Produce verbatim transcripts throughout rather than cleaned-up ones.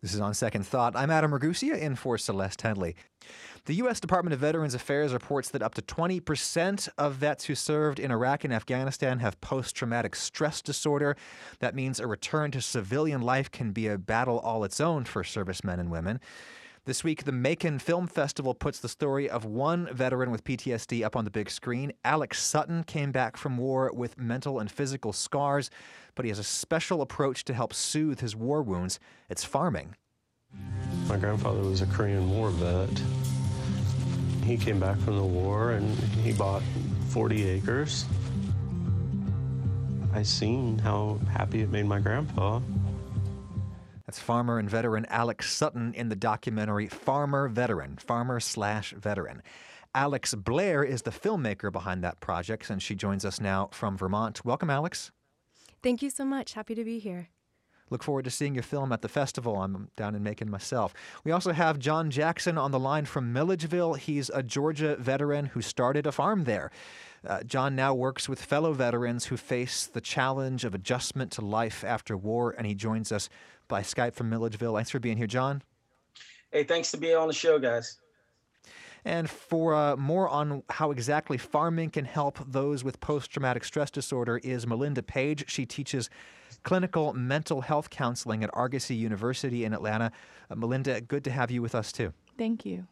This is On Second Thought. I'm Adam Ragusia in for Celeste Headley. The U S Department of Veterans Affairs reports that up to twenty percent of vets who served in Iraq and Afghanistan have post-traumatic stress disorder. That means a return to civilian life can be a battle all its own for servicemen and women. This week, the Macon Film Festival puts the story of one veteran with P T S D up on the big screen. Alex Sutton came back from war with mental and physical scars, but he has a special approach to help soothe his war wounds. It's farming. My grandfather was a Korean War vet. He came back from the war and he bought forty acres. I seen how happy it made my grandpa. That's farmer and veteran Alex Sutton in the documentary Farmer Veteran, farmer slash veteran. Alex Blair is the filmmaker behind that project, and she joins us now from Vermont. Welcome, Alex. Thank you so much. Happy to be here. Look forward to seeing your film at the festival. I'm down in Macon myself. We also have John Jackson on the line from Milledgeville. He's a Georgia veteran who started a farm there. Uh, John now works with fellow veterans who face the challenge of adjustment to life after war, and he joins us by Skype from Milledgeville. Thanks for being here, John. Hey, thanks to being on the show, guys. And for uh, more on how exactly farming can help those with post-traumatic stress disorder is Melinda Page. She teaches clinical mental health counseling at Argosy University in Atlanta. Uh, Melinda, good to have you with us, too. Thank you.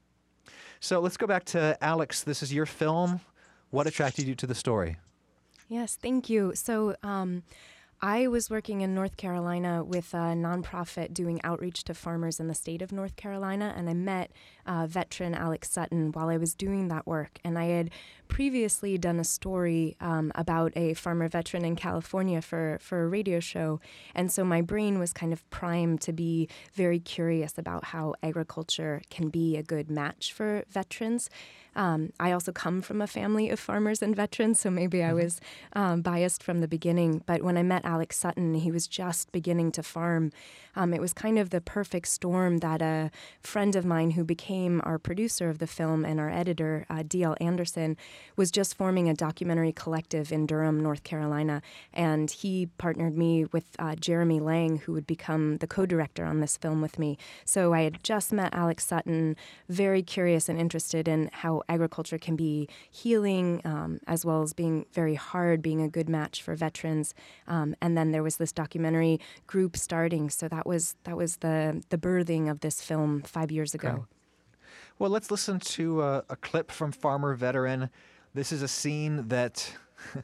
So let's go back to Alex. This is your film. What attracted you to the story? Yes, thank you. So um, I was working in North Carolina with a nonprofit doing outreach to farmers in the state of North Carolina, and I met uh, veteran Alex Sutton while I was doing that work. And I had previously done a story um, about a farmer veteran in California for, for a radio show, and so my brain was kind of primed to be very curious about how agriculture can be a good match for veterans. Um, I also come from a family of farmers and veterans, so maybe I was um, biased from the beginning. But when I met Alex Sutton, he was just beginning to farm. Um, it was kind of the perfect storm that a friend of mine who became our producer of the film and our editor, uh, D L Anderson, was just forming a documentary collective in Durham, North Carolina. And he partnered me with uh, Jeremy Lang, who would become the co-director on this film with me. So I had just met Alex Sutton, very curious and interested in how agriculture can be healing, um, as well as being very hard, being a good match for veterans. Um, and then there was this documentary group starting. So that was that was the the birthing of this film five years ago. Okay. Well, let's listen to a, a clip from Farmer Veteran. This is a scene that,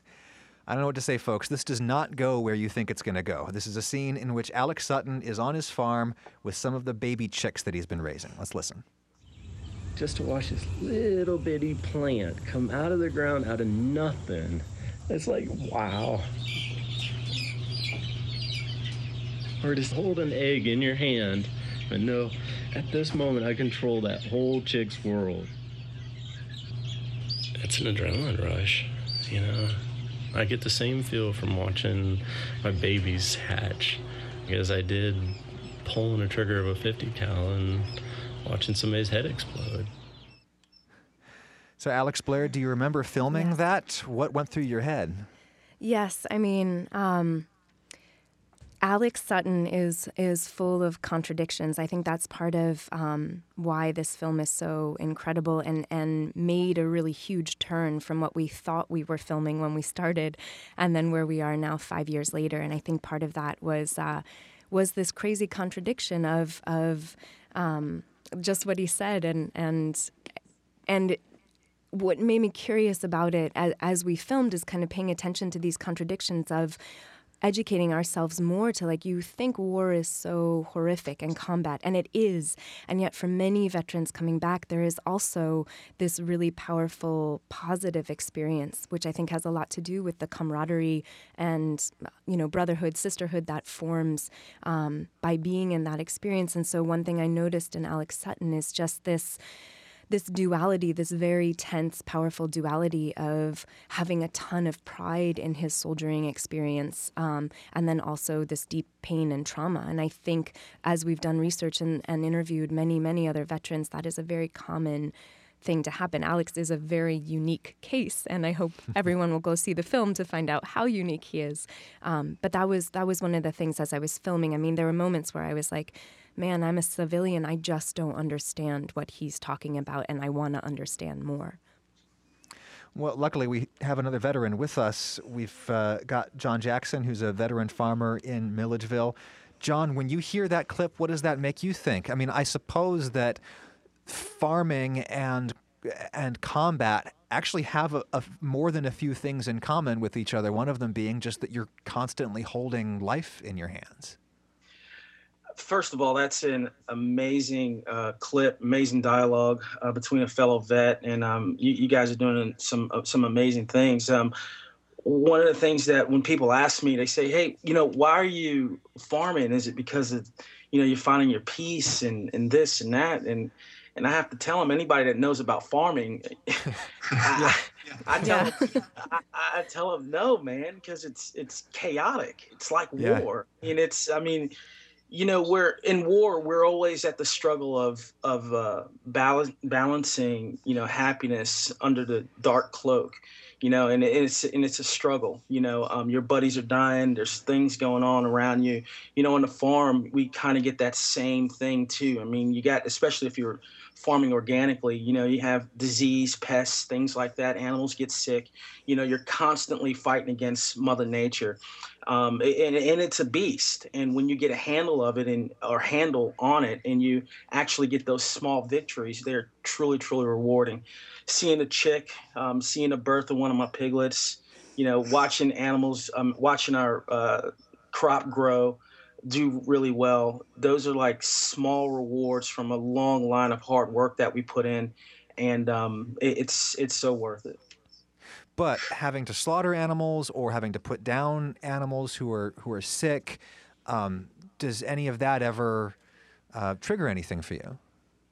I don't know what to say, folks. This does not go where you think it's going to go. This is a scene in which Alex Sutton is on his farm with some of the baby chicks that he's been raising. Let's listen. Just to watch this little bitty plant come out of the ground out of nothing, it's like, wow. Or just hold an egg in your hand and know, at this moment, I control that whole chick's world. It's an adrenaline rush, you know. I get the same feel from watching my babies hatch as I did pulling a trigger of a fifty cal and watching somebody's head explode. So, Alex Blair, do you remember filming Yes. that? What went through your head? Yes, I mean, um, Alex Sutton is is full of contradictions. I think that's part of um, why this film is so incredible and, and made a really huge turn from what we thought we were filming when we started and then where we are now five years later. And I think part of that was uh, was this crazy contradiction of of um, just what he said. And and and what made me curious about it as, as we filmed is kind of paying attention to these contradictions of educating ourselves more to, like, you think war is so horrific and combat, and it is. And yet for many veterans coming back, there is also this really powerful, positive experience, which I think has a lot to do with the camaraderie and, you know, brotherhood, sisterhood that forms um, by being in that experience. And so one thing I noticed in Alex Sutton is just this this duality, this very tense, powerful duality of having a ton of pride in his soldiering experience, um, and then also this deep pain and trauma. And I think as we've done research and, and interviewed many, many other veterans, that is a very common thing to happen. Alex is a very unique case, and I hope everyone will go see the film to find out how unique he is. Um, but that was that was one of the things as I was filming. I mean, there were moments where I was like, man, I'm a civilian. I just don't understand what he's talking about, and I want to understand more. Well, luckily, we have another veteran with us. We've uh, got John Jackson, who's a veteran farmer in Milledgeville. John, when you hear that clip, what does that make you think? I mean, I suppose that farming and and combat actually have a, a, more than a few things in common with each other, one of them being just that you're constantly holding life in your hands. First of all, that's an amazing uh, clip, amazing dialogue uh, between a fellow vet, and um, you, you guys are doing some uh, some amazing things. Um, one of the things that when people ask me, they say, "Hey, you know, why are you farming? Is it because of, you know, you're finding your peace and and this and that?" And and I have to tell them, anybody that knows about farming, I, yeah. I tell Yeah. them, I, I tell them, no, man, because it's it's chaotic. It's like Yeah. war, and it's, I mean. You know, we're in war. We're always at the struggle of of uh, balance, balancing, you know, happiness under the dark cloak, you know, and it's and it's a struggle. You know, um, your buddies are dying. There's things going on around you. You know, on the farm, we kind of get that same thing too. I mean, you got, especially if you're farming organically, you know, you have disease, pests, things like that. Animals get sick. You know, you're constantly fighting against Mother Nature. Um, and, and it's a beast. And when you get a handle of it and or handle on it, and you actually get those small victories, they're truly, truly rewarding. Seeing a chick, um, seeing the birth of one of my piglets, you know, watching animals, um, watching our uh, crop grow, do really well. Those are like small rewards from a long line of hard work that we put in, and um, it, it's it's so worth it. But having to slaughter animals or having to put down animals who are who are sick, um, does any of that ever uh, trigger anything for you?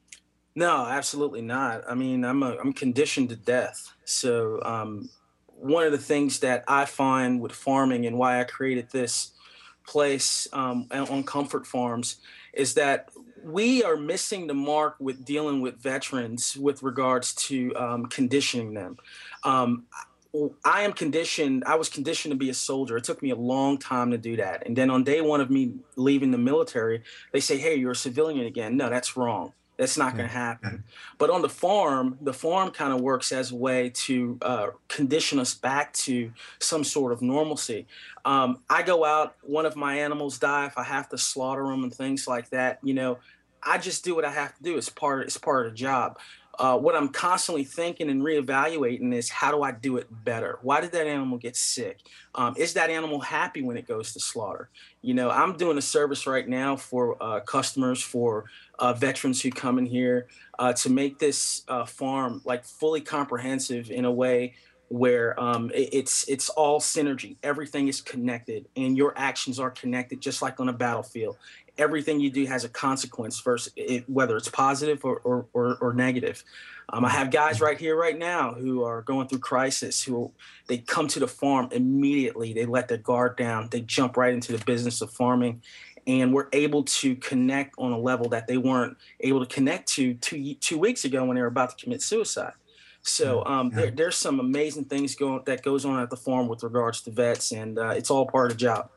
No, absolutely not. I mean, I'm a, I'm conditioned to death. So um, one of the things that I find with farming and why I created this place um, on Comfort Farms is that we are missing the mark with dealing with veterans with regards to um, conditioning them. Um, I am conditioned, I was conditioned to be a soldier. It took me a long time to do that. And then on day one of me leaving the military, they say, hey, you're a civilian again. No, that's wrong. That's not going to happen. But on the farm, the farm kind of works as a way to uh, condition us back to some sort of normalcy. Um, I go out, one of my animals die, if I have to slaughter them and things like that, you know, I just do what I have to do. It's part, it's part of the job. Uh, what I'm constantly thinking and reevaluating is, how do I do it better? Why did that animal get sick? Um, is that animal happy when it goes to slaughter? You know, I'm doing a service right now for uh, customers, for uh, veterans who come in here uh, to make this uh, farm like fully comprehensive in a way where um, it, it's it's all synergy. Everything is connected, and your actions are connected, just like on a battlefield. Everything you do has a consequence, versus it, whether it's positive or, or, or, or negative. Um, I have guys right here, right now, who are going through crisis, who they come to the farm immediately. They let their guard down. They jump right into the business of farming. And we're able to connect on a level that they weren't able to connect to two, two weeks ago when they were about to commit suicide. So um, there, there's some amazing things going that goes on at the farm with regards to vets, and uh, it's all part of the job.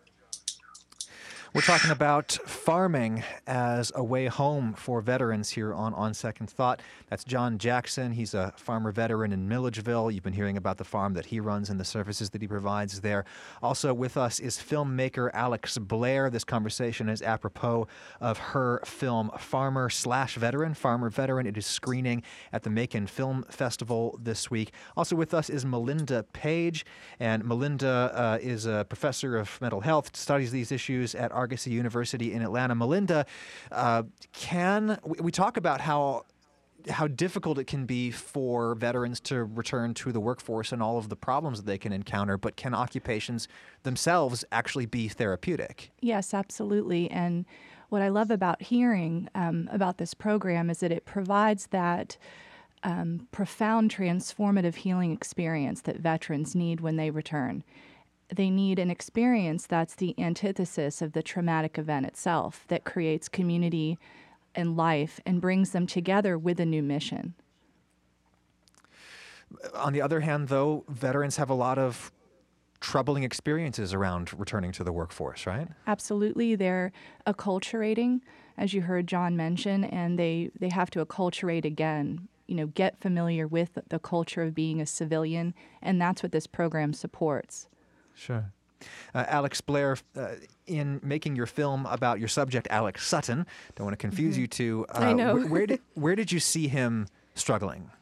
We're talking about farming as a way home for veterans here on On Second Thought. That's John Jackson. He's a farmer veteran in Milledgeville. You've been hearing about the farm that he runs and the services that he provides there. Also with us is filmmaker Alex Blair. This conversation is apropos of her film Farmer slash Veteran, Farmer Veteran. It is screening at the Macon Film Festival this week. Also with us is Melinda Page. And Melinda uh, is a professor of mental health, studies these issues at Argosy University in Atlanta. Melinda, uh, can we, we talk about how how difficult it can be for veterans to return to the workforce and all of the problems that they can encounter, but can occupations themselves actually be therapeutic? Yes, absolutely. And what I love about hearing um, about this program is that it provides that um, profound transformative healing experience that veterans need when they return. They need an experience that's the antithesis of the traumatic event itself, that creates community and life and brings them together with a new mission. On the other hand, though, veterans have a lot of troubling experiences around returning to the workforce, right? Absolutely. They're acculturating, as you heard John mention, and they, they have to acculturate again, you know, get familiar with the culture of being a civilian, and that's what this program supports. Sure. Uh, Alex Blair, uh, in making your film about your subject, Alex Sutton, don't want to confuse mm-hmm. you two. Uh, I know. wh- where, did, where did you see him struggling?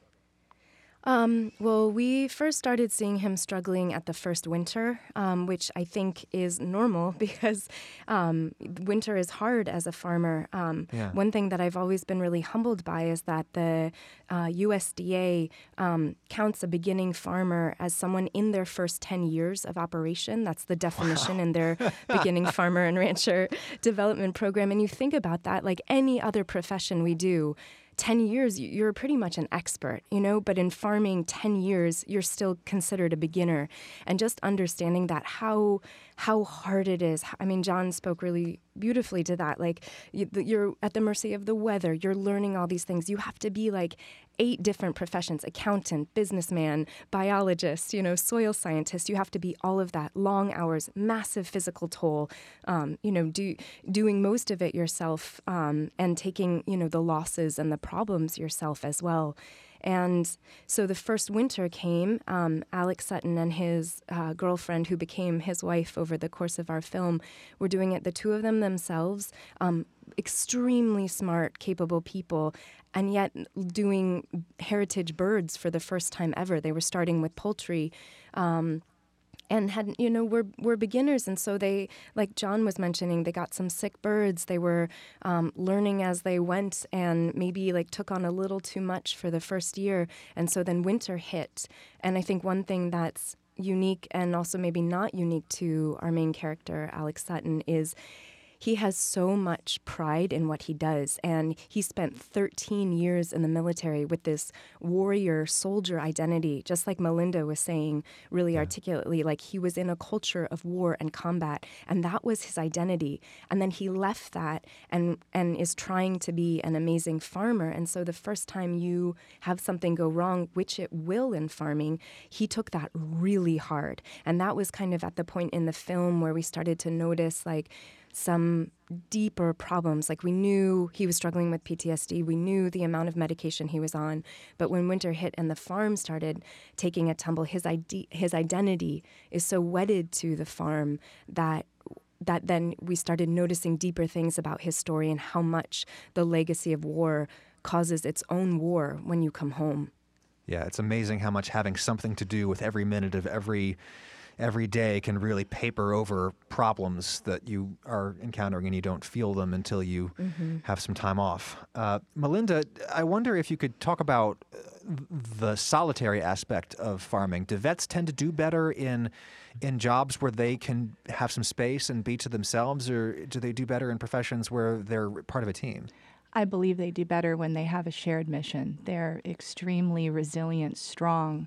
Um, well, we first started seeing him struggling at the first winter, um, which I think is normal because um, winter is hard as a farmer. Um, Yeah. One thing that I've always been really humbled by is that the uh, U S D A um, counts a beginning farmer as someone in their first ten years of operation. That's the definition Wow. in their beginning farmer and rancher development program. And you think about that, like any other profession we do, ten years, you're pretty much an expert, you know, but in farming, ten years, you're still considered a beginner. And just understanding that how how hard it is. I mean, John spoke really beautifully to that. Like, you, you're at the mercy of the weather. You're learning all these things. You have to be like eight different professions: accountant, businessman, biologist, you know, soil scientist. You have to be all of that. Long hours, massive physical toll, um, you know, do, doing most of it yourself um, and taking, you know, the losses and the problems yourself as well. And so the first winter came, um, Alex Sutton and his uh, girlfriend, who became his wife over the course of our film, were doing it, the two of them themselves, um, extremely smart, capable people, and yet doing heritage birds for the first time ever. They were starting with poultry. Um, And had you know we're we're beginners, and so they, like John was mentioning, they got some sick birds. They were um, learning as they went, and maybe like took on a little too much for the first year, and so then winter hit. And I think one thing that's unique, and also maybe not unique to our main character, Alex Sutton, is he has so much pride in what he does, and he spent thirteen years in the military with this warrior soldier identity, just like Melinda was saying really Yeah. articulately. Like, he was in a culture of war and combat, and that was his identity. And then he left that and and is trying to be an amazing farmer. And so the first time you have something go wrong, which it will in farming, he took that really hard. And that was kind of at the point in the film where we started to notice, like, some deeper problems. Like, we knew he was struggling with P T S D. We knew the amount of medication he was on. But when winter hit and the farm started taking a tumble, his ide- his identity is so wedded to the farm that that then we started noticing deeper things about his story and how much the legacy of war causes its own war when you come home. Yeah, it's amazing how much having something to do with every minute of every every day can really paper over problems that you are encountering, and you don't feel them until you Mm-hmm. have some time off. Uh, Melinda, I wonder if you could talk about uh, the solitary aspect of farming. Do vets tend to do better in in jobs where they can have some space and be to themselves, or do they do better in professions where they're part of a team? I believe they do better when they have a shared mission. They're extremely resilient, strong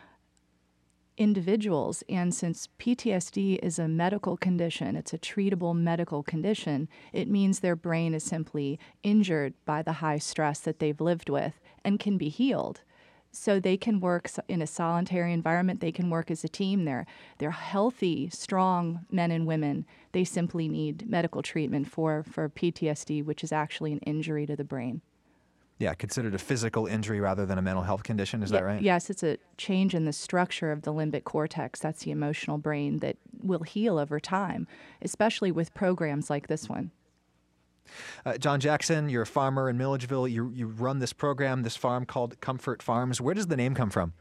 individuals. And since P T S D is a medical condition, it's a treatable medical condition, it means their brain is simply injured by the high stress that they've lived with and can be healed. So they can work in a solitary environment. They can work as a team. They're, they're healthy, strong men and women. They simply need medical treatment for, for P T S D, which is actually an injury to the brain. Yeah, considered a physical injury rather than a mental health condition. Is Ye- that right? Yes, it's a change in the structure of the limbic cortex. That's the emotional brain that will heal over time, especially with programs like this one. Uh, John Jackson, you're a farmer in Milledgeville. You you run this program, this farm called Comfort Farms. Where does the name come from?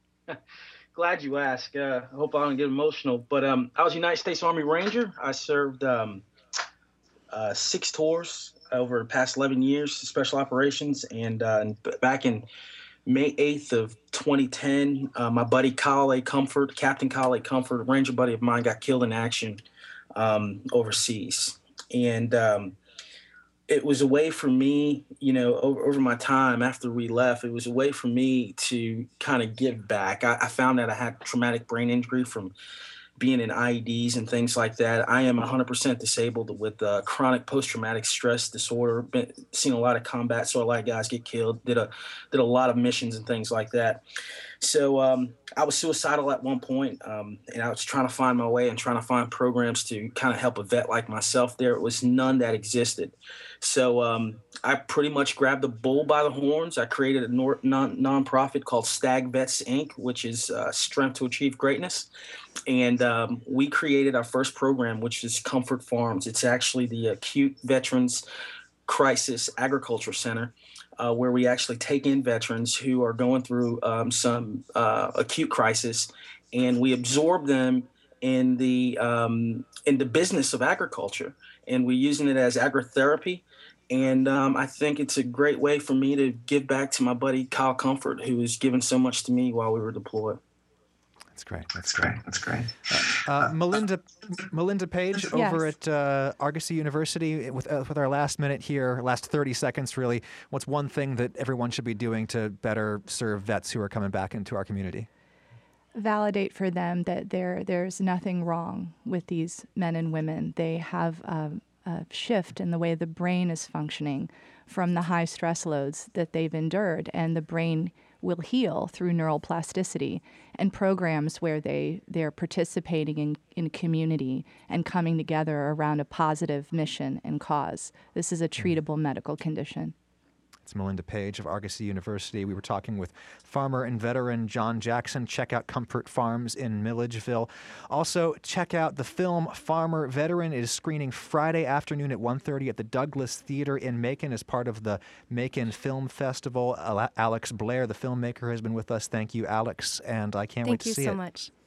Glad you asked. Uh, I hope I don't get emotional, but um, I was a United States Army Ranger. I served um, uh, six tours over the past eleven years, special operations, and uh, back in May eighth of twenty ten, uh, my buddy Kyle A. Comfort, Captain Kyle A. Comfort, a Ranger buddy of mine, got killed in action um, overseas, and um, it was a way for me, you know, over, over my time after we left, it was a way for me to kind of give back. I, I found that I had traumatic brain injury from being in I E Ds and things like that. I am one hundred percent disabled with uh, chronic post-traumatic stress disorder. Been seen a lot of combat, saw a lot of guys get killed. Did a did a lot of missions and things like that. So um, I was suicidal at one point, um, and I was trying to find my way and trying to find programs to kind of help a vet like myself. There was none that existed. So um, I pretty much grabbed the bull by the horns. I created a nor- non- nonprofit called Stag Vets Incorporated, which is uh, Strength to Achieve Greatness. And um, we created our first program, which is Comfort Farms. It's actually the Acute Veterans Crisis Agriculture Center, uh, where we actually take in veterans who are going through um, some uh, acute crisis, and we absorb them in the um, in the business of agriculture, and we're using it as agritherapy. And um, I think it's a great way for me to give back to my buddy Kyle Comfort, who has given so much to me while we were deployed. That's great. That's great. That's great. Uh, Melinda, Melinda Page Yes. over at uh, Argosy University. With uh, with our last minute here, last thirty seconds, really. What's one thing that everyone should be doing to better serve vets who are coming back into our community? Validate for them that there there's nothing wrong with these men and women. They have a, a shift in the way the brain is functioning from the high stress loads that they've endured, and the brain will heal through neural plasticity and programs where they, they're participating in, in community and coming together around a positive mission and cause. This is a treatable medical condition. It's Melinda Page of Argosy University. We were talking with farmer and veteran John Jackson. Check out Comfort Farms in Milledgeville. Also, check out the film Farmer Veteran. It is screening Friday afternoon at one thirty at the Douglas Theater in Macon as part of the Macon Film Festival. Alex Blair, the filmmaker, has been with us. Thank you, Alex, and I can't Thank wait to you see so it. much.